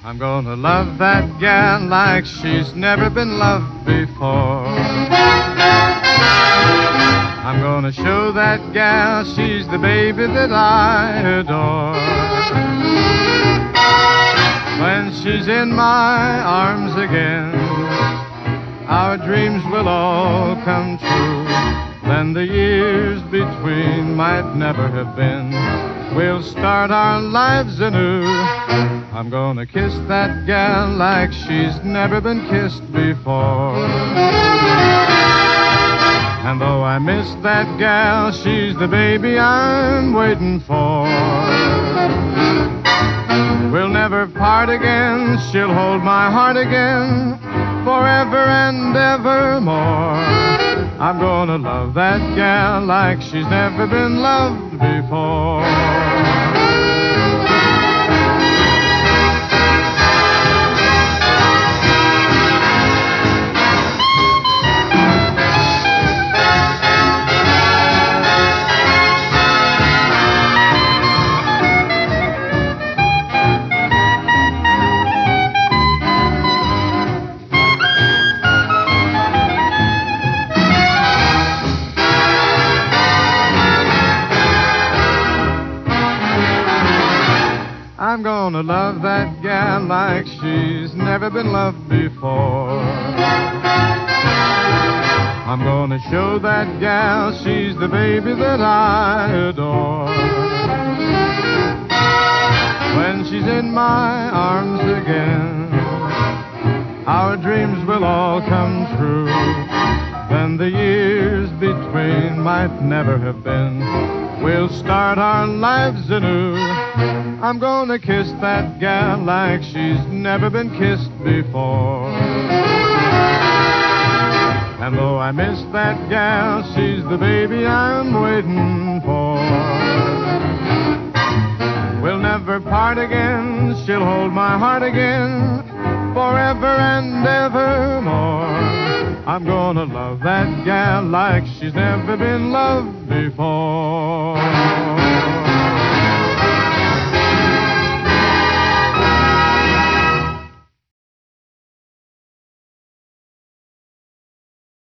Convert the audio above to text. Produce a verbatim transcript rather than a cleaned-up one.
I'm gonna love that gal like she's never been loved before. I'm gonna show that gal she's the baby that I adore. When she's in my arms again, our dreams will all come true. Then the years between might never have been. We'll start our lives anew. I'm gonna kiss that gal like she's never been kissed before. And though I miss that gal, she's the baby I'm waiting for. We'll never part again, she'll hold my heart again, forever and evermore. I'm gonna love that gal like she's never been loved before. I'm gonna love that gal like she's never been loved before. I'm gonna show that gal she's the baby that I adore. When she's in my arms again, our dreams will all come true. Then the years between might never have been. We'll start our lives anew. I'm gonna kiss that gal like she's never been kissed before. And though I miss that gal, she's the baby I'm waiting for. We'll never part again, she'll hold my heart again, forever and evermore. I'm gonna love that gal like she's never been loved before.